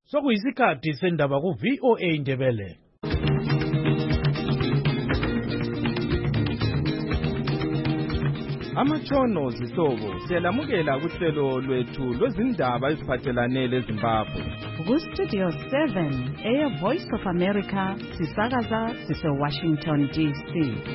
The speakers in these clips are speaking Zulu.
Sokuyisikhathi sendaba ku-VOA Indebele. Amatshono zihlobo siyalamukela kuhlelo lwethu lwezindaba eziphathelane leZimbabwe. Ku-Studio 7 Air Voice of America sisakaza sise-Washington DC.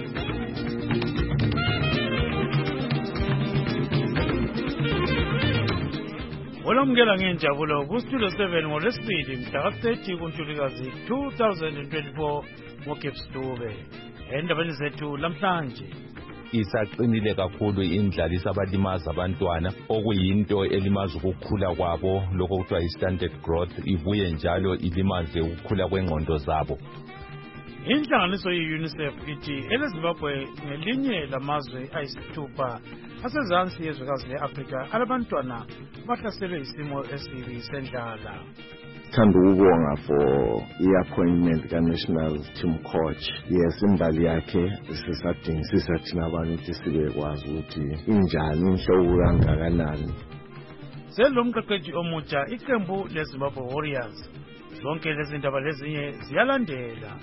Olamukela ngenjabulo ku-Studio 7 ngolwesibili mhla ka-30 kuNtulikazi 2024 ngoGibbs Dube. Endabeni zethu lamhlanje, isaqinile kakhulu indlaliso abalimaza abantwana okuyinto elimaza ukukhula kwabo lokho kuthiwa yi-standard growth, ibuye njalo ilimaze ukukhula kwengqondo zabo. inhlanganiso ye-UNICEF ithi eleZimbabwe ngelinye lamazwe ayisithupha asezansi yezwekazi le-Afrika alabantwana bahlaselwe isimo esibi sendlala. Thanda ukubonga for i-appointment ka-National Team Coach. Yes, imbali yakhe sisadingisisa thina abantu ukuthi sibekwazi ukuthi injani inhlobo kangakanani. Selomqeqeji omutsha iqembu leZimbabwe Warriors. Zonke lezi ndaba lezinye ziyalandela.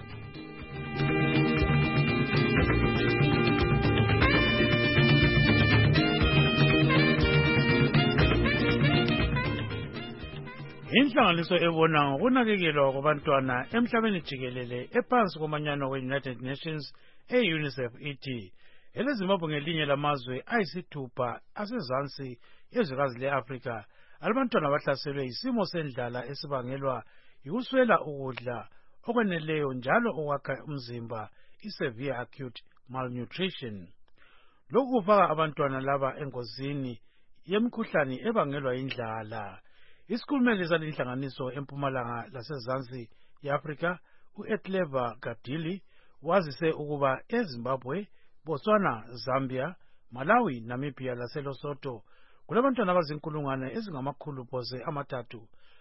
Inhlanganiso ebona ngokunakekelwa kwabantwana emhlabeni jikelele ephansi komanyano we-United Nations e-UNICEF ithi eleZimbabwe ngelinye lamazwe ayisithupha asezansi yezwekazi le-Afrika alabantwana bahlaselwe isimo sendlala esibangelwa yikuswela ukudla okweneleyo njalo okwakha umzimba, i-severe acute malnutrition. Lokhu kufaka abantwana laba engozini yemikhuhlane ebangelwa indlala. Isikhulumeli salinhlanganiso empumalanga lasezansi ye-Afrika u-Etleva Gadili wazise ukuba eZimbabwe, Botswana, Zambia, Malawi, Namibia laseLesotho kulabantwana abazinkulungwane ezingamakhulu phose amathathu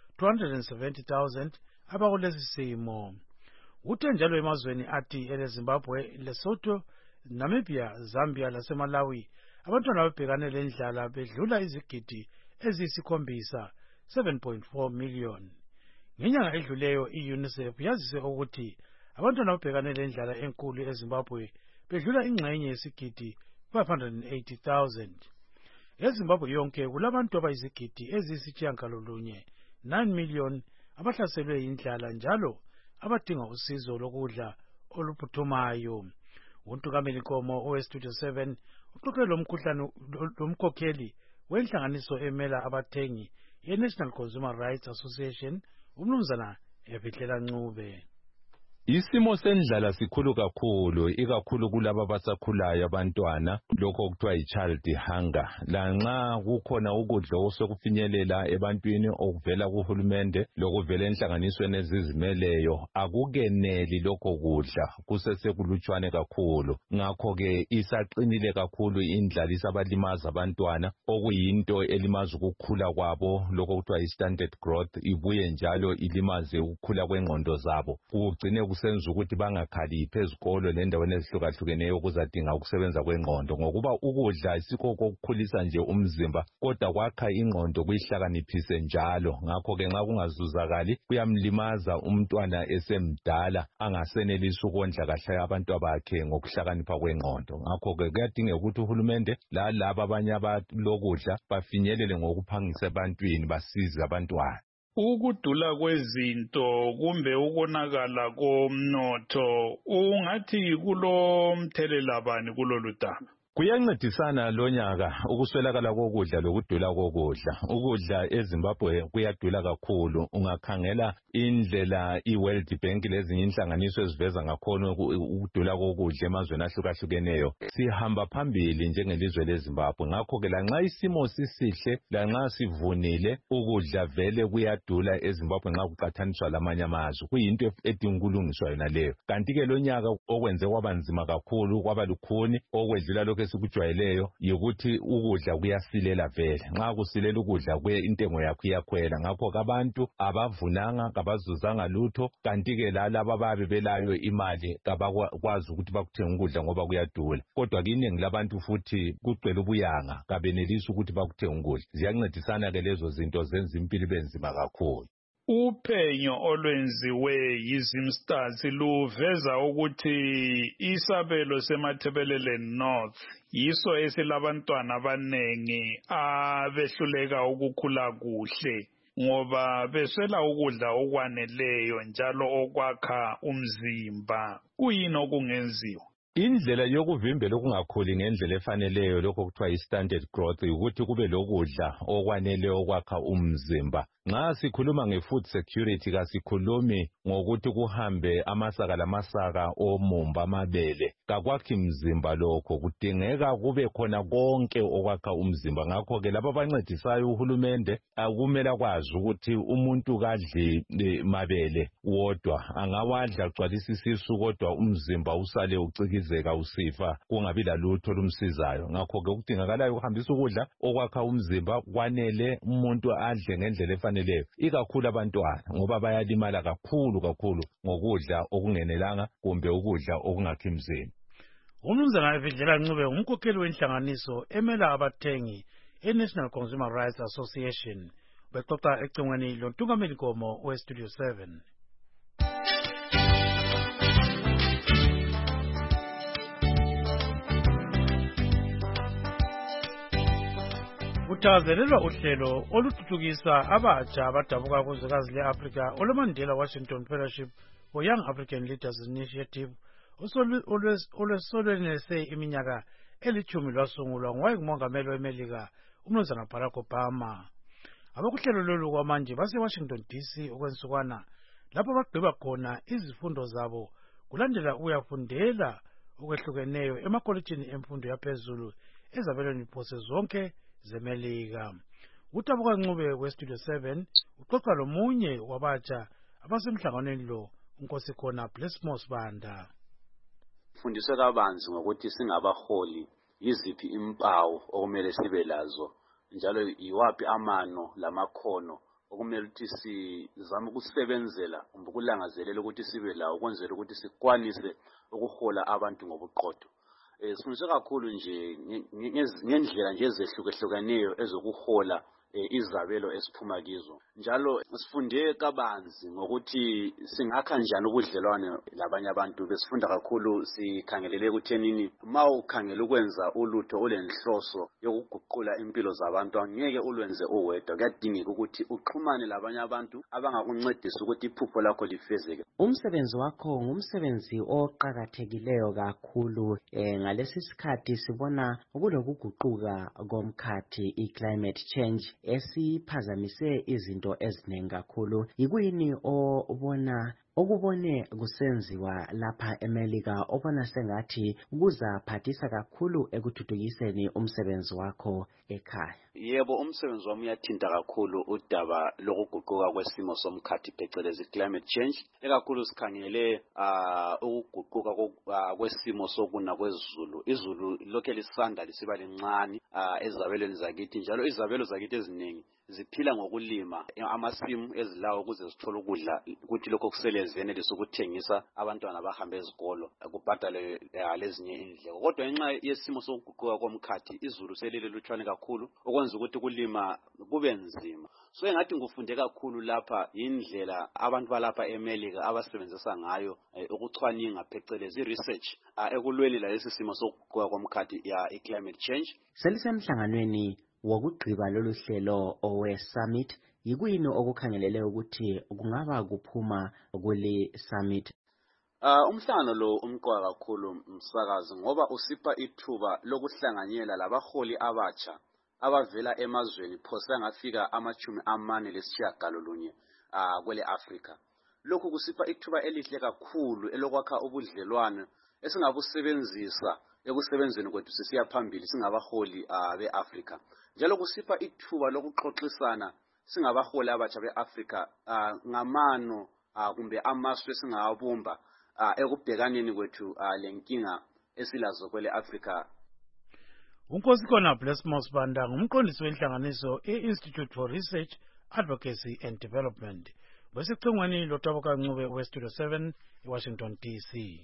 270,000 abakulesi simo. Uthe njalo emazweni athi eleZimbabwe, Lesotho, Namibia, Zambia laseMalawi abantwana babhekane lendlala bedlula izigidi eziyisikhombisa 7.4 million. Ngenyanga edluleyo i-UNICEF yazise ukuthi abantwana babhekane lendlala enkulu eZimbabwe bedlula ingxenye yesigidi 580,000. EZimbabwe yonke kulabantu abayizigidi eziyisitshiyagalolunye 9 million abahlaselwe yindlala njalo abadinga usizo lokudla oluphuthumayo. UNtukameli Nkomo owe-Studio 7 uxoxe lomkhokheli wenhlanganiso emela abathengi ye-National Consumer Rights Association, umnumzana Ebhidlela Ncube. Isimo sendlala sikhulu kakhulu, ikakhulu kulabo abasakhulayo abantwana, lokho kuthiwa yi-child hunger. Lanxa kukhona ukudla osekufinyelela ebantwini okuvela kuhulumende lokuvela enhlanganisweni ezizimeleyo, akukeneli lokho kudla, kusesekulutshwane kakhulu. Ngakho-ke isaqinile kakhulu indlaliso abalimaza abantwana okuyinto elimaza ukukhula kwabo, lokho kuthiwa yi-standard growth, ibuye njalo ilimaze ukukhula kwengqondo zabo. Kugcine kusenza ukuthi bangakhaliphi ezikolo lendaweni ezihlukahlukeneyo ukuzadinga ukusebenza kwengqondo, ngokuba ukudla isikho kokukhulisa nje umzimba kodwa kwakha ingqondo kuyihlakaniphise njalo. Ngakho-ke nxa kungazuzakali kuyamlimaza umntwana esemdala angasenelisi ukondla kahle abantu bakhe ngokuhlakanipha kwengqondo. Ngakho-ke kuyadingeka ukuthi uhulumende lalaba abanye abalokudla bafinyelele ngokuphangisa ebantwini basize abantwana. Ukudula kwezinto kumbe ukonakala komnotho ungathi kulo mthelela bani kulolu daba? Kuyancedisana lonyaka ukuswelakala kokudla lokudula kokudla. Ukudla eZimbabwe kuyadula kakhulu. Ungakhangela indlela iWorld Bank lezinye inhlanganiso eziveza ngakhona ukudula kokudla emazweni ahlukahlukeneyo, sihamba phambili njengelizwe leZimbabwe. Ngakho-ke lanxa isimo sisihle, lanxa sivunile, ukudla vele kuyadula eZimbabwe nxa kuqathaniswa lamanye amazwe. Kuyinto edinga ukulungiswa yona leyo. Kanti-ke lonyaka okwenze kwaba nzima kakhulu, kwaba lukhuni okwedlula lokho esikujwayeleyo, yikuthi ukudla kuyasilela vele. Nxa kusilela ukudla intengo yakho iyakhwela. Ngakho-ke abantu abavunanga, kabazuzanga lutho, kanti-ke lalaba ababe belayo imali kabakwazi ukuthi bakuthenga ukudla ngoba kuyadula. Kodwa-ke iningi labantu futhi kugcwele ubuyanga, kabenelisi ukuthi bakuthenga ukudla. Ziyancedisana-ke lezo zinto zenza impilo ibe nzima kakhulu. Uphenyo olwenziwe yiZimstats luveza ukuthi isabelo seMatabeleland North yiso esilabantwana abanengi abehluleka ukukhula kuhle ngoba beswela ukudla okwaneleyo njalo okwakha umzimba. Kuyini okungenziwa? Indlela yokuvimbela ukungakhuli ngendlela efaneleyo lokho kuthiwa yi-stunted growth ukuthi kube lokudla okwanele okwakha umzimba. Nxa sikhuluma nge-food security kasikhulumi ngokuthi kuhambe amasaka lamasaka omumba amabele. Kakwakhi mzimba lokho, kudingeka kube khona konke okwakha umzimba. Ngakho-ke laba abancedisayo uhulumende akumele akwazi ukuthi umuntu kadli mabele wodwa, angawadla agcwalisa isisu kodwa umzimba usale ucikizeka usifa kungabi lalutho olumsizayo. Ngakho-ke kudingakalayo ukuhambisa ukudla okwakha umzimba kwanele umuntu adle ngendlela efaneleyo, ikakhulu abantwana ngoba bayalimala kakhulu ngokudla okungenelanga kumbe ukudla okungakhi mzimba. Umnumzana Evidlela Ncube umkhokheli wenhlanganiso emela abathengi e-National Consumer Rights Association bexoxa ecingweni lontungameli Nkomo we-Studio 7. Kuthakazelelwa uhlelo oluthuthukisa abatsha abadabuka kuzwekazi le-Afrika olweMandela Washington Fellowship for Young African Leaders Initiative olwesolwenelise iminyaka 10 lwasungulwa ngumongameli weMelika umnumzana Barack Obama. Abakuhlelo lolu kwamanje base-Washington DC okwensukwana lapho bagqiba khona izifundo zabo kulandela ukuyafundela okwehlukeneyo emakolitshini emfundo yaphezulu ezabelweni phose zonke zeMelika. Utabuka Ncube we-Studio 7 uxoxa lomunye wabatsha abasemhlanganweni lo, uNkosi khona Blessmos Banda. Fundiswe kabanzi ngokuthi singabaholi yiziphi impawu okumele sibe lazo njalo yiwapi amano lamakhono okumele ukuthi sizame ukusebenzela ukulangazelela ukuthi sibe lawo ukwenzela ukuthi sikwanise ukuhola abantu ngobuqotho. Sifundiswe kakhulu nje ngendlela nje ezehlukehlukeneyo ezokuhola izabelo esiphuma kizo. Njalo sifunde kabanzi ngokuthi singakha njani ubudlelwane labanye abantu. Besifunda kakhulu sikhangelele ukuthenini mawukhangela ukwenza ulutho olenhloso yokuguqula impilo zabantu angeke ulwenze uwedwa. Kuyadingeka ukuthi uxhumane labanye abantu abangakuncedisa ukuthi iphupho lakho lifezeke. Umsebenzi wakho ngumsebenzi oqhakathekileyo kakhulu. Ngalesi sikhathi sibona ukulokuguquka komkhathi i-climate change esiphazamise izinto eziningi kakhulu. Yikuyini okubone kusenziwa lapha eMelika obona sengathi kuzaphathisa kakhulu ekuthuthukiseni umsebenzi wakho ekhaya? Yebo, umsebenzi wami uyathinta kakhulu udaba lokuguquka kwesimo somkhathi phecelezi climate change. Ekakhulu sikhangele ukuguquka kwesimo sokuna kwezulu. Izulu lokhe lisanda lisiba lincane ezabelweni zakithi, njalo izabelo zakithi eziningi ziphila ngokulima amasimu ezilawo ukuze zithole ukudla, ukuthi lokho kuselezene lesokuthengisa abantwana bahambe ezikolo kubhadale lezinye indleko. Kodwa ngenxa yesimo sokuguquka komkhathi izulu selile lutshwane kakhulu okwenza ukuthi kulima kube nzima. So engathi ngufunde kakhulu lapha indlela abantu balapha eMelika abasebenzisa ngayo ukucwaninga phecelezi research ekulweni lalesi simo sokuguquka komkhathi i-climate change. Selisemhlanganweni wokugqiba lolu hlelo owe-summit, yikuyini okukhangelele ukuthi kungaba kuphuma kule summit? Umhlangano lo umqoka kakhulu msakazi ngoba usipha ithuba lokuhlanganyela labaholi abatsha abavela emazweni phose angafika 49 kwele Africa. Lokhu kusipha ithuba elihle kakhulu elokwakha ubudlelwano esingabusebenzisa ekusebenzeni kwethu sisiya phambili singabaholi beAfrica. Njalo kusipha ithuba lokuxoxisana singabaholi abatsha beAfrica ngamano kumbe amasu esingawabumba ekubhekaneni kwethu lenkinga esilazo kwele Africa. Unkosi khona Blessmos Banda ngumqondisi wenhlanganiso e-Institute for Research, Advocacy and Development. Besicingweni lotabuka Ncube we-Studio 7 eWashington DC.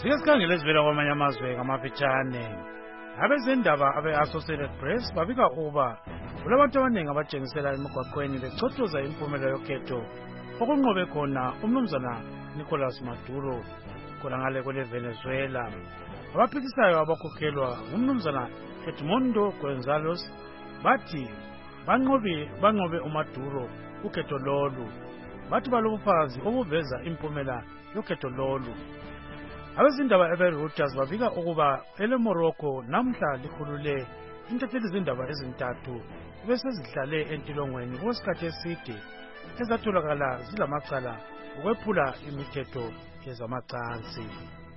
Sike sikhangele ezivela kwamanye amazwe ngamafitshane. Abezindaba abe-Associated Press babika ukuba kulabantu abaningi abatshengisela emigwaqweni bechothoza impumela yokhetho okunqobe khona umnumzana Nicolas Maduro khona ngale kwele Venezuela. Abaphikisayo abakhokhelwa ngumnumzana Edmundo González bathi banqobe uMaduro ukhetho lolu. Bathi balobufakazi obuveza impumela yokhetho lolu. Abezindaba ebe-Reuters babika ukuba ele-Morocco namhla likhulule intatheli zindaba ezintathu bese zihlale entilongweni kwesikhathi eside ezatholakala zilamacala ukwephula imithetho yezamacansi.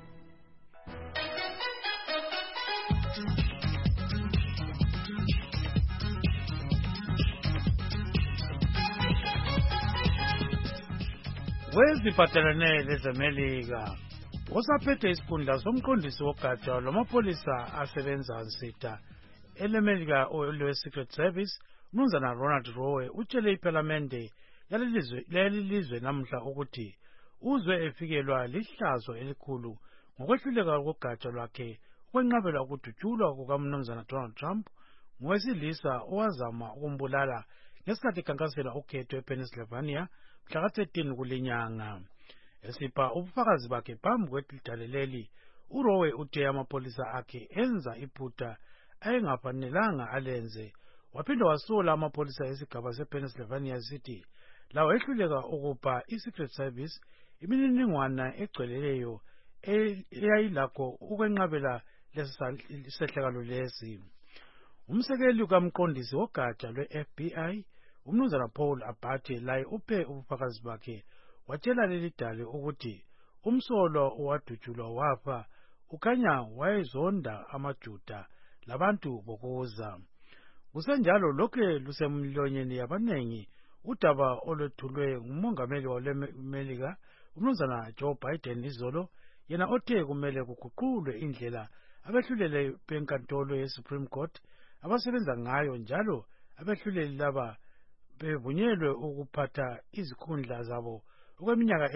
Kweziphathelene lezemelika, osaphethe isikhundla somqondisi wogatsha lwamapholisa asebenza nsitha elemelika olwe-Secret Service, umnumzana Ronald Rowe utshele iPhalamende yalelizwe namhla ukuthi uzwe efikelwa lihlazo elikhulu ngokwehluleka kogatsha lwakhe ukwenqabela ukudutshulwa kukamnumzana Donald Trump ngowesilisa owazama ukumbulala ngesikhathi ekhankasela ukhetho ePennsylvania mhla ka-13 kulinyanga. Esipha ubufakazi bakhe phambi kwedaleleli, uRowe uthe amapholisa akhe enza iphutha ayengafanelanga alenze. Waphinda wasola amapholisa esigaba sePennsylvania City lawo ehluleka ukupha i-Secret Service imininingwana egcweleyo eyayilakho ukwenqabela lesehlakalo lesi. Umsekeli kamqondisi wogatsha lwe-FBI umnumzana Paul Abate laye uphe ubufakazi bakhe watshela leli dale ukuthi umsolo owadutshulwa wafa ukhanya wayezonda amaJuda labantu bokuza. Kusenjalo lokhe lusemlonyeni yabanengi udaba olwethulwe ngumongameli walemelika umnumzana Joe Biden izolo, yena othe kumele kuguqulwe indlela abehluleli benkantolo ye-Supreme Court abasebenza ngayo njalo abehluleli laba bevunyelwe ukuphatha izikhundla zabo okweminyaka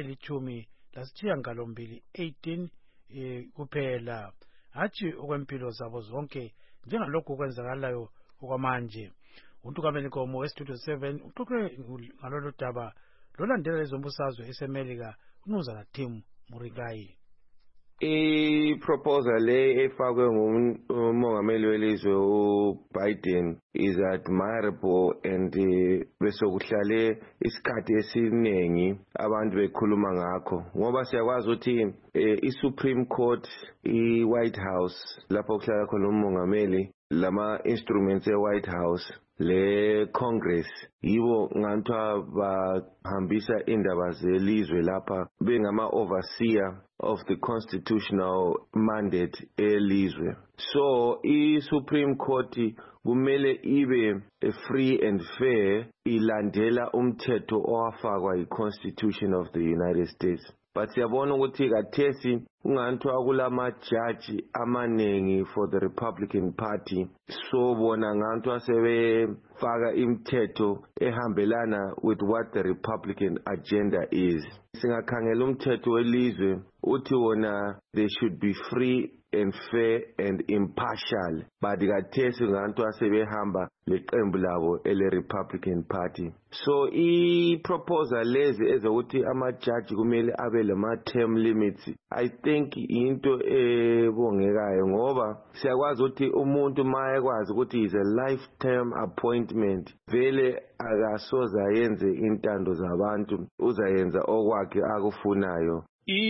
eli-18 kuphela, hatshi okwempilo zabo zonke njengalokhu kwenzakalayo okwamanje. Untukameni Nkomo weStudio 7 uxoxe ngalolu daba lolandela lezombusazwe esemelika umnumzana Tim Murigayi. I-proposal efakwe ngumongameli welizwe uBiden is admirable and bese kuhlale isikhathi esiningi abantu bekhuluma ngakho ngoba siyakwazi ukuthi i-Supreme Court, i-White House lapho kuhlala khona umongameli, lama instruments e-White House, le Congress yibo ngantwa bahambisa indaba zelizwe lapha bengama overseer of the constitutional mandate elizwe. So i-Supreme Court kumele ibe free and fair, ilandela umthetho owafakwa i-Constitution of the United States. But siyabona ukuthi kathesi ungantwa kulama judge amanengi for the Republican Party, so bona ngantwa sebefaka imithetho ehambelana with what the Republican agenda is. Singakhangela umthetho welizwe uthi wona they should be free and fair and impartial, but kathesi ngantwa sebehamba leqembu labo ele-Republican Party. So i-proposal lezi ezokuthi ama-judge kumele abe lama-term limits, I think into ebongekayo ngoba siyakwazi ukuthi umuntu ma ekwazi ukuthi is a lifetime appointment, vele akasoza yenze intando zabantu, uzayenza okwakhe akufunayo.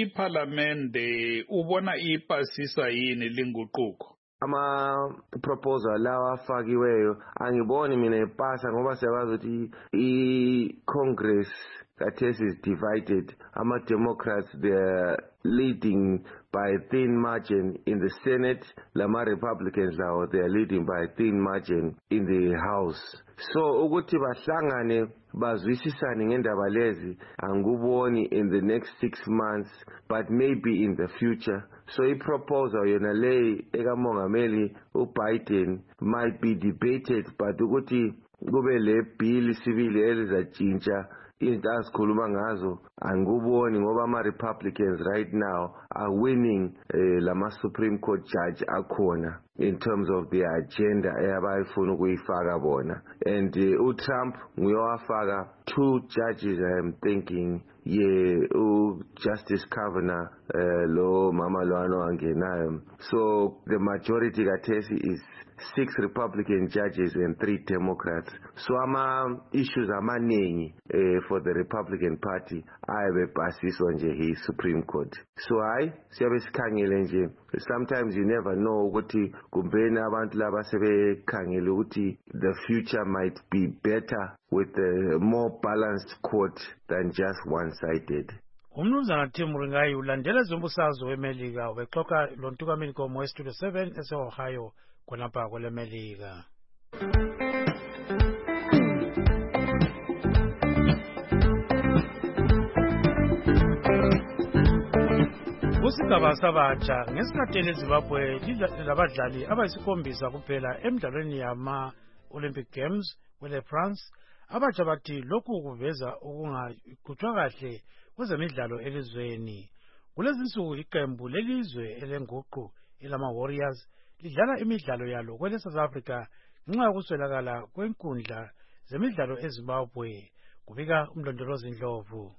iPhalamende ubona ipasisa yini linguquko? Ama-proposal lawa afakiweyo angiboni mina ipasa ngoba siyakwazi ukuthi i-Congress kathesi is divided. Ama-Democrats, they're leading by a thin margin in the Senate. Lama-Republicans lawo, they're leading by a thin margin in the House. So ukuthi bahlangane bazwisisane ngendaba lezi anguboni in the next 6 months, but maybe in the future. So i-proposal yona le ekamongameli uBiden might be debated, but ukuthi kube le bill sibili elizatshintsha into asikhuluma ngazo angikuboni ngoba ama-Republicans right now are winning lama-Supreme Court judge akhona in terms of the agenda abayifuna ukuyifaka bona. And uTrump nguyowafaka 2 judges I am thinking Justice Kavanaugh lo mama lo angenayo. So the majority kathesi is 6 Republican judges and 3 Democrats. So issues amaningi for the Republican Party ayebepasiswa nje hi-Supreme Court. So siyabe sikhangele nje, sometimes you never know ukuthi kumbeni abantu laba sebekhangele ukuthi the future might be better with a more balanced court than just one-sided. Umnumzana Tim Ringayi ulandela zombusazo weMelika ubexoxa lontukameni komo Studio 7 ese-Ohio khonapha kweleMelika. Kusigaba sabatsha ngesikhathi eZimbabwe labadlali abayisikhombisa kuphela emidlalweni yama-Olympic Games kwele-France. Abatsha bathi lokhu kuveza ukungaqhutshwa kahle kwezemidlalo elizweni. Kulezi nsuku iqembu lelizwe elenguqu elama-Warriors lidlala imidlalo yalo kwele-South Africa ngenxa yokuswelakala kwenkundla zemidlalo eZimbabwe, kubika umlondolozi Ndlovu.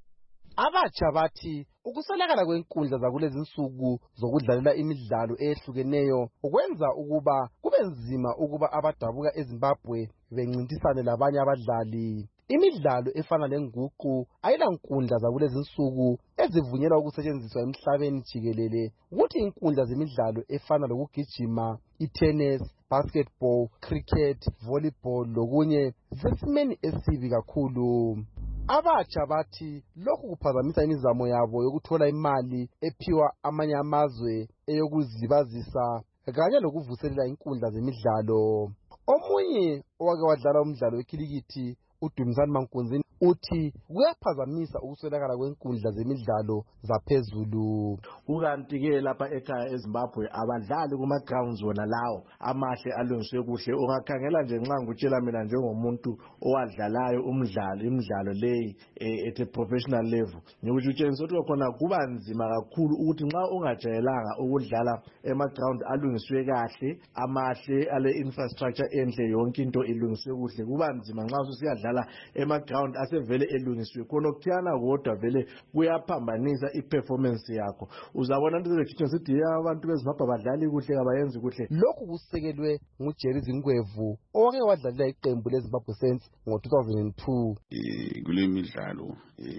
Abatsha bathi ukuswelakala kwenkundla zakulezi nsuku zokudlalela imidlalo ehlukeneyo ukwenza ukuba kube nzima ukuba abadabuka eZimbabwe bencintisane labanye abadlali. Imidlalo efana lenguqu ayilankundla zakulezi nsuku ezivunyelwa ukusetshenziswa emhlabeni jikelele, ukuthi inkundla zemidlalo efana lokugijima, itennis, basketball, cricket, volleyball lokunye zisesimeni esibi kakhulu. Abatsha bathi lokhu kuphazamisa imizamo yabo yokuthola imali ephiwa amanye amazwe eyokuzilibazisa kanye lokuvuselela inkundla zemidlalo. Omunye owake wadlala umdlalo wekirikiti uDumisani Mankunzini uthi kuyaphazamisa ukuswelakala kwenkundla zemidlalo zaphezulu. Ukanti-ke lapha ekhaya eZimbabwe abadlali kuma-grounds wona lawo amahle alungiswe kuhle. Ungakhangela nje nxa ngikutshela mina njengomuntu owadlalayo imidlalo leyi at a professional level, ngikuthi utshengisa ukuthi khona kuba nzima kakhulu ukuthi nxa ungajayelanga ukudlala ema-ground alungiswe kahle amahle ale-infrastructure enhle yonke into ilungiswe kuhle, kuba nzima nxa usiyadlala ema-ground asevele elungiswe khona okuthiyana kodwa vele kuyaphambanisa i-performance yakho. Uzabona into ezekhithi sithi abantu beZimbabwe badlali kuhle kabayenzi kuhle. Lokhu kusekelwe nguJerry Zingwevu owake wadlalela iqembu leZimbabwe Saints ngo-2002. Kule midlalo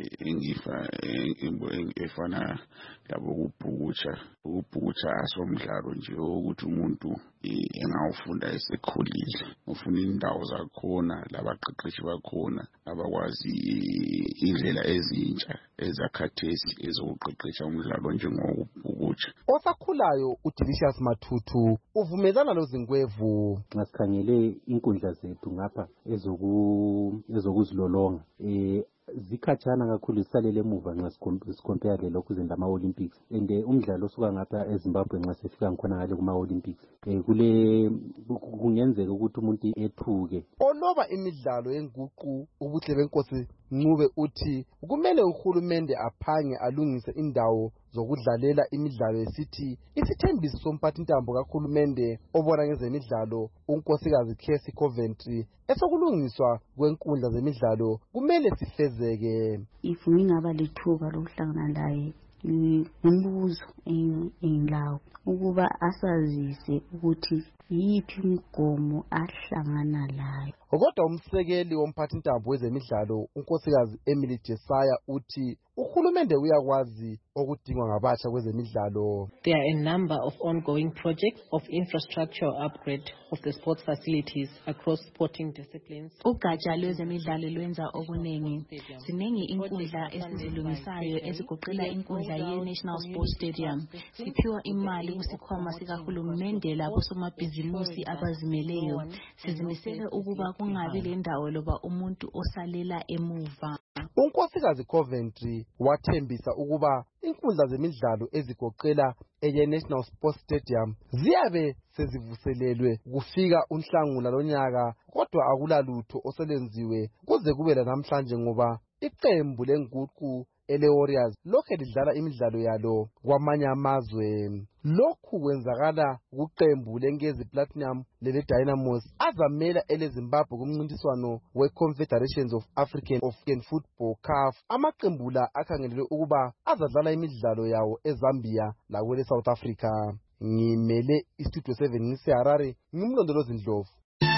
efana labo ukubhukutsha asomdlalo nje ukuthi umuntu engawufunda esekhulile, ufuna indawo zakhona labaqeqeshi bakhona abakwazi indlela ezintsha ezakhathesi ezokuqeqesha umdlalo njengokubhukutsha. Osakhulayo uDelicious Mathutu uvumelana loZingwevu. Ngasikhangele inkundla zethu ngapha ezokuzilolonga zikhatshana kakhulu, zisalele emuva nxa sikompare lokhu lama-Olympics, and umdlalo osuka ngapha eZimbabwe nxa sefika ngikhona ngale kuma-Olympics kungenzeka ukuthi umuntu ethuke. Oloba imidlalo yenguqu ubuhle benkosi Ncube uthi kumele uhulumende aphange alungise indawo zokudlalela imidlalo esithi isithembiso somphathintambo kahulumende obona ngezemidlalo unkosikazi Casey Coventry esokulungiswa kwenkundla zemidlalo kumele sifezeke. If ngingaba lithuba lokuhlangana laye umbuzo engilawo ukuba asazise ukuthi yiphi imigomo ahlangana layo. Kodwa umsekeli womphathintambo wezemidlalo unkosikazi Emily Jesaya uthi uhulumende uyakwazi okudingwa ngabatsha kwezemidlalo. There are a number of ongoing projects of infrastructure upgrade of the sports facilities across sporting disciplines. Ugatsha lwezemidlalo lwenza okuningi. Ziningi inkundla esizilungisayo ezigoqela inkundla ye-National Sports Stadium. Siphiwa imali kusikhwama sikahulumende labosomabhizimusi abazimeleyo. Sizimisele ukuba kungabi lendawo loba umuntu osalela emuva. Unkosikazi Coventry wathembisa ukuba inkundla zemidlalo ezigoqela eye-National Sports Stadium ziyabe sezivuselelwe kufika uNhlangula lonyaka, kodwa akulalutho oselenziwe kuze kube lanamhlanje ngoba iqembu lenguqu ele-Warriors lokhu lidlala imidlalo yalo kwamanye amazwe. Lokhu kwenzakala kuqembu leNkezi Platinum lele Dynamos azamela eleZimbabwe kumncintiswano we-Confederations of African Football CAF. Amaqembu la akhangelelwe ukuba azadlala imidlalo yawo eZambia lakwele South Africa. Ngimele iStudio 7 ngiseHarare, ngimlondolozi Ndlovu.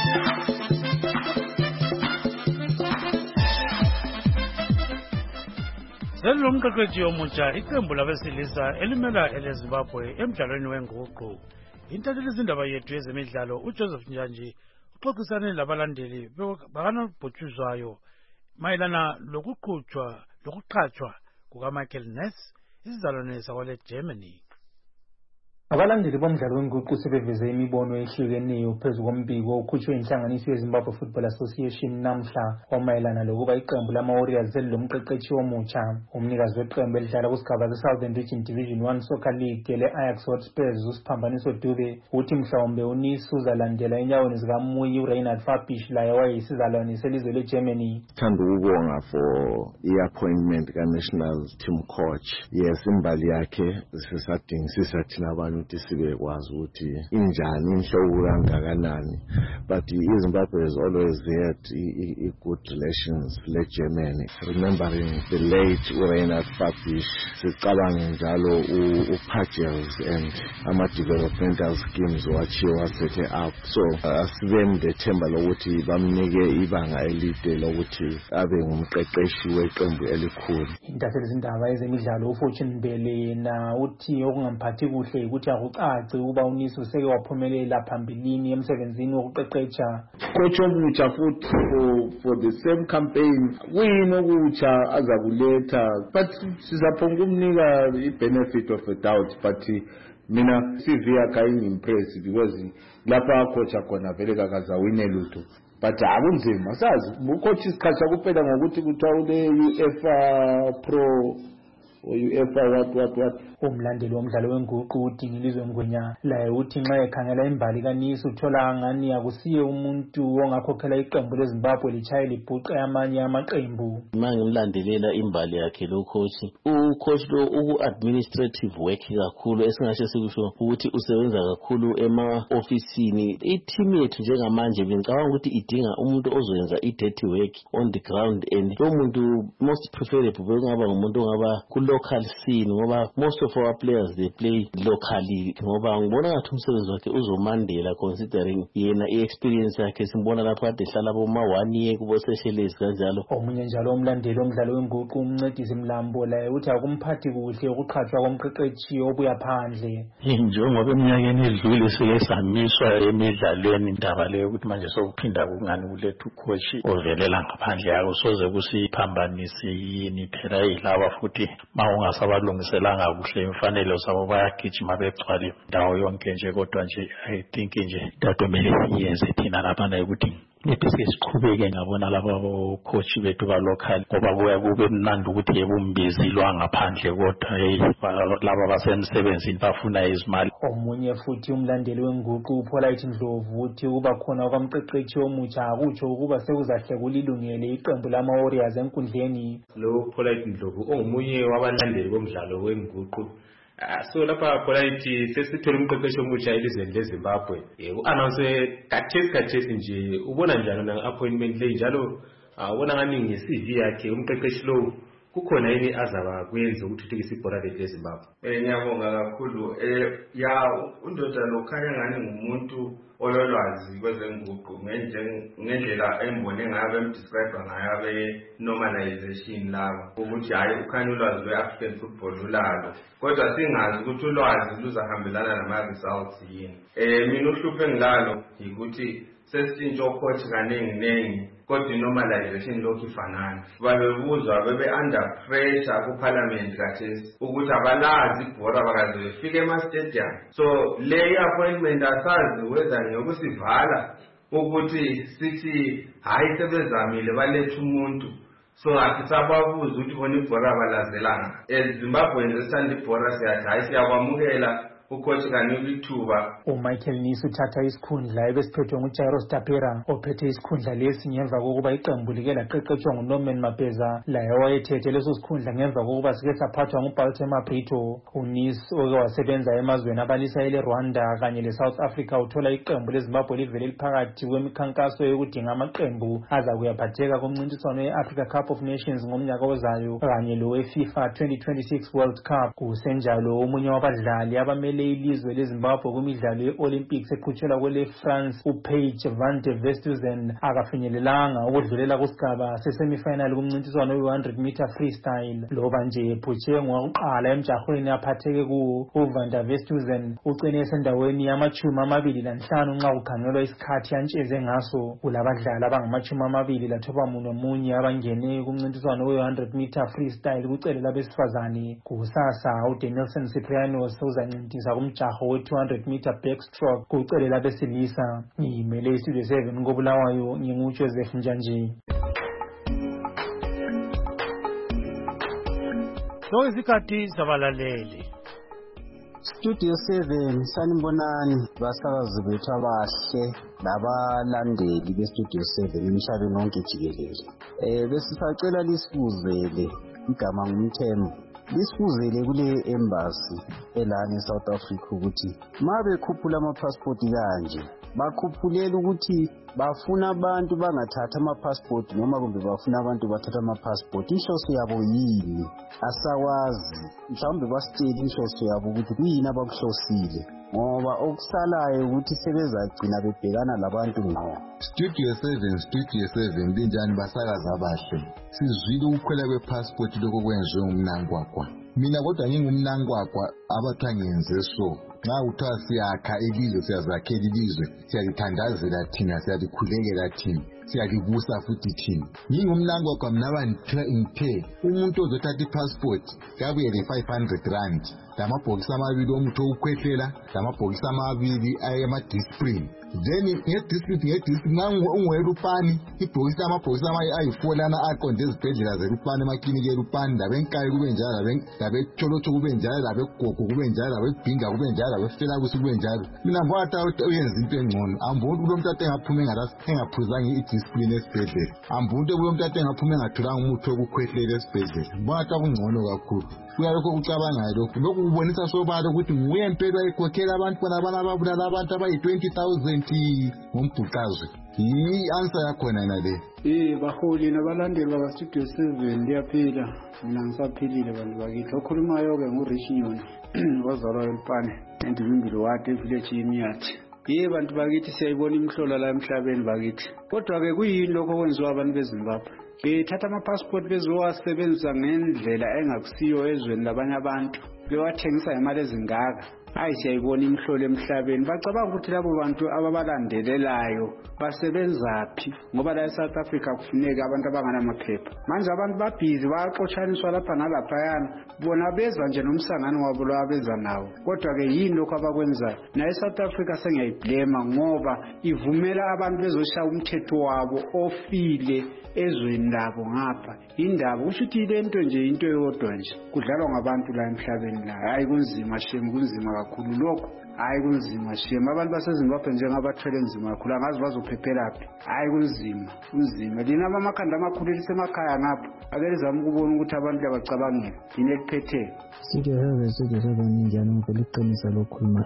Selomqeqeshi omutsha iqembu labesilisa elimela eleZimbabwe emdlalweni wenguqu. Intatheli izindaba yethu yezemidlalo uJoseph Njanji uxoxisane labalandeli bakanobhutshuzwayo mayelana lokuqhatshwa kukaMichael Ness isizalwane sakwale Germany. Abalandeli bomdlalo wenguqu sebeveze imibono ehlukeneyo phezu kombiko okhutshwe inhlanganiso yeZimbabwe Football Association namhla omayelana lokuba iqembu lama-Warriors selilomqeqeshi omutsha. Umnikazi weqembu elidlala kusigaba se-Southern Region Division 1 Soccer League le-Ajax Hotspurs uSiphambaniso Dube uthi mhlawumbe uNisu uzalandela enyaweni zikaMuyi uReinhard Fabish laye wayeyisizalwane selizwe leGermany. Thanda ukubonga for i-appointment ka-national team coach. Yes, imbali yakhe sisadingisisa thina abantu ukuthi sibekwazi ukuthi injani inhlobo kangakanani, but iZimbabwe has always had good relations le-Germany. Remembering the late Reinhard Fabish, sicabange njalo uPagels and ama-developmental schemes wachiwa sethe up. So asibeni lethemba lokuthi bamnike ibanga elide lokuthi abe ngumqeqeshi weqembu elikhulu. Intatheli izindaba ezemidlalo uFortune Mbele yena uthi okungamphathi kuhle ukuthi akucaci ukuba uNisu seke waphumelela phambilini emsebenzini wokuqeqesha. Coach omutsha futhi for the same campaign kuyini okutsha azakuletha, but sizaphonga ukumnika i-benefit of a doubt, but mina CV yakhe ayingimpress because lapha coach akhona vele kakazawine lutho. But akunzima sazi ucoach isikhathi kuphela ngokuthi kuthiwa une-UEFA Pro UEFA what. Umlandeli womdlalo wenguqu uDingilizwe Ngwenya laye uthi nxa ekhangela imbali kaNisu uthola ngani akusiye umuntu ongakhokhela iqembu leZimbabwe lichaye libhuqe amanye amaqembu. Manje ngimlandelela imbali yakhe lo coach. Coach lo uku-administrative work kakhulu esingasho sikusho ukuthi usebenza kakhulu ema-ofisini. I-team yethu njengamanje ngicabanga ukuthi idinga umuntu ozoyenza i-dirty work on the ground, and lo muntu most preferable bengaba ngumuntu ongaba ku-local scene ngoba most of our players they play locally. Ngoba ngibona ngathi umsebenzi wakhe uzomandela considering yena i-experience yakhe simbona lapho kade ehlala boma 1 year kubo Seychelles kanjalo. Omunye njalo umlandeli womdlalo wenguqu uMncedisi Mlambo laye uthi akumphathi kuhle ukuqhatshwa komqeqeshi obuya phandle. Njengoba eminyakeni edlule sike samiswa emidlalweni indaba leyo ukuthi manje sokuphinda kungani kuletha ucoach ovelela ngaphandle yakho soze kusiphambanisi yini phela yilaba futhi maungasabalungiselanga kuhle imfanelo zabo bayagijima begcwale ndawo yonke nje, kodwa nje I think nje dadomele yenze thina lapha ukuthi niphe siqhubeke ngabona laba coach bethu ba local ngoba kuya kube mnandi ukuthi yebumbizilwa ngaphandle, kodwa laba basemsebenzini bafuna izimali. Omunye futhi umlandeli wenguqu uPolite Ndlovu uthi kuba khona okwamqeqeshi omutsha akutsho ukuba sekuzahle kulilungele iqembu lama-Warriors enkundleni. Lo Polite Ndlovu ongumunye wabalandeli bomdlalo wenguqu. So lapha Polite sesithola umqeqeshi omutsha elizweni leZimbabwe. U-announce kathesi nje ubona njalo na-appointment le njalo ubona ngani nge-CV yakhe umqeqeshi lo kukhona yini azaba kwenza ukuthuthukisa ibhola lethu leZimbabwe. Ngiyabonga kakhulu. Undoda lo khanya ngani ngumuntu ololwazi kwezenguqu ngendlela embone ngayo bemdescribe ngayo abe-normalization laba ukuthi hayi ukhanya ulwazi lwe-African football ulalo, kodwa singazi ukuthi ulwazi luzahambelana nama-results yini. Mina uhlupho engilalo yikuthi sesitshintsha ucoach kaningi kodwa i-normalization lokhu ifanana. Babebuzwa bebe-under pressure kuparliament kathesi ukuthi abalazi ibhora bakaze befike ema-stadium. So le appointment asazi whether ngeyokusivala ukuthi sithi hayi sebezamile baletha umuntu, so asisababuza ukuthi bona ibhora balazelanga. eZimbabwe esithanda ibhora siyathi hayi siyakwamukela ucoach kanika ithuba. uMichael Nisi uthatha isikhundla ebesiphethwe nguJairos Tapera ophethe isikhundla lesi ngemva kokuba iqembu like laqeqetshwa nguNorman Mapeza laye wayethethe leso sikhundla ngemva kokuba sike saphathwa nguBaltimore Brito. uNisi oke wasebenza emazweni abalisa eleRwanda kanye leSouth Africa uthola iqembu leZimbabwe livele liphakathi kwemikhankaso yokudinga amaqembu aza kuyaphatheka kumncintiswano ye-Africa Cup of Nations ngomnyaka ozayo kanye lowe-FIFA 2026 World Cup. Kusenjalo omunye wabadlali abamele ilizwe leZimbabwe kumidlalo ye-Olympics eqhutshelwa kwele France uPaige van der Westhuizen akafinyelelanga ukudlulela kusigaba sesemifinal kumncintiswano we-100 meter freestyle. Loba nje Puche ngowakuqala emjahweni aphatheke kuwo, uvan der Westhuizen ucine esendaweni yama-25 nxa kukhangelwa isikhathi antsheze ngaso. Kulabadlali abangama-24 abangene kumncintiswano we-100 meter freestyle kucele labesifazane. Kusasa uDanielson Cyprianos uzancintisa kumjaho we-200 meter backstroke kucele labesilisa. Ngimele iStudio 7 koBulawayo nginguJoseph Njanje. Lo isikhathi sabalaleli. Studio 7 sanibonani basakazi bethu abahle labalandeli beStudio 7 emhlabeni wonke jikelele. Besisacela lisifuzele igama ngumthembu. Lisifuzele kule embassy elana eSouth Africa ukuthi mabe khuphula ama-passport kanje bakhuphulele ukuthi bafuna abantu bangathatha ama-passport noma kumbe bafuna abantu bathatha ama-passport. Inhloso yabo yini asawazi, mhlawumbe basitshele inhloso yabo ukuthi kuyini abakuhlosile, ngoba okusalayo ukuthi sebezagcina bebhekana labantu ngqo. Studio 7 linjani basakazi abahle? Sizwile ukukhwela kwe-passport lokho kwenziwe ngumnangwagwa. Mina kodwa ngingumnangwagwa abathi ngenze so. Nxa kuthiwa siyakha ilizwe, siyazakhela ilizwe, siyalithandazela thina, siyalikhulekela thina, siyalibusa futhi thina. Ngingumnangwagwa mina ngithe umuntu ozothatha i-passport kabuye le-500 rand, lamabhokisi amabili omuthi wokukhwehlela, lamabhokisi amabili ayama-discipline. Then nge-discipline ungwelupani ibhokisi amabhokisi ayi-4 lana aqonde ezibhedlela zelupani, emakliniki elupani, labenkayi kube njalo, labetsholotsho kube njalo, labegogo kube njalo, labebhinga kube njalo, labefelakusi kube njalo. Mina ngibona uyenza into engcono. Ambona kulo mntu engaphuma engaphuzanga i-discipline esibhedlela. Ambona kulo mntu engaphuma engatholanga umuthi wokukhwehlela esibhedlela. Ngibona kungcono kakhulu. Kuyalokho kucabangayo lokhu kubonisa sobala ukuthi nguye impela ayikhokhela abantu ababulala abantu abayi-20,000 ngombhuqazwe. I-answer yakhona nale. Baholi nabalandeli bakaStudio 7 ndiyaphila. Mina ngisaphilile bantu bakithi. Okhulumayo-ke nguRich Nyoni wazalwa eLupane endivimbili wade evillage yemiyathi. Bantu bakithi siyayibona imihlola la emhlabeni bakithi. Kodwa-ke kuyini lokho okwenziwa abantu beZimbabwe? Bethatha ama-passport bezowasebenzisa ngendlela engakusiyo ezweni labanye abantu, bewathengisa ngemali ezingaka. Siyayibona imhlolo emhlabeni. Bacabanga ukuthi labo bantu ababalandelelayo basebenzaphi, ngoba la eSouth Africa kufuneka abantu abanganamaphepha. Manje abantu babhizi baxotshaniswa lapha nalaphayana, bona beza nje nomsangano wabo lwabeza nawo. Kodwa-ke yini lokho abakwenzayo? Na eSouth Africa sengiyayiblema ngoba ivumela abantu bezoshaya umthetho wabo ofile ezweni labo ngapha. Indaba usho ukuthi le nto nje into eyodwa nje kudlalwa ngabantu la emhlabeni la. Kunzima shem, kunzima kakhulu lokho. Kunzima shem. Abantu baseZimbabwe njengabathwele nzima kakhulu, angazi bazophephelaphi. Kunzima. Lina amakhanda amakhulu lisemakhaya ngapha, ake lizama ukubona ukuthi abantu labacabangela yini eliphethe. Studio 7 njani ngivele iqinisa lokhulumayo.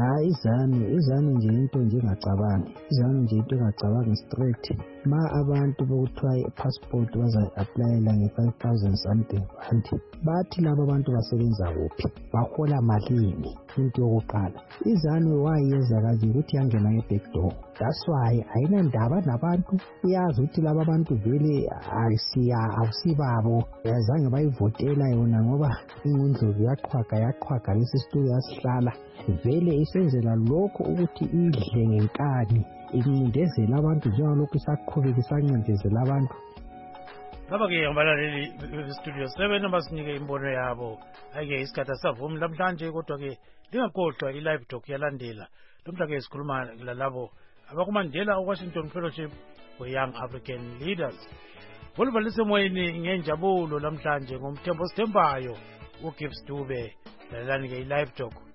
Izanu nje into nje engacabangi. Izanu nje into engacabangi straight. Ma abantu bokuthiwa i-passport baza-aplayela nge-5,000 something rand, bathi laba abantu basebenza kuphi, bahola malini? Into yokuqala, izanu wayenza kazi ukuthi yangena nge-backdoor. That's why ayinandaba nabantu, iyazi ukuthi laba bantu vele awusibabo, yazange bayivotela yona ngoba ingundlovu yaqhwaga lesi situlo yasihlala, vele isenzela lokho ukuthi idle ngenkani, incindezela abantu njengalokhu isaqhubeka isancindezela abantu. Laba-ke abalaleli beStudio 7 abasinike imbono yabo. Ake isikhathi asavumi namhlanje, kodwa-ke lingakhohlwa i-live talk yalandela. Lomhla-ke sikhuluma lalabo abakumandela Washington Fellowship for Young African Leaders. Voluva lisemoyeni ngenjabulo namhlanje ngomthembo sithembayo uGibbs Dube. Lalani-ke i-live talk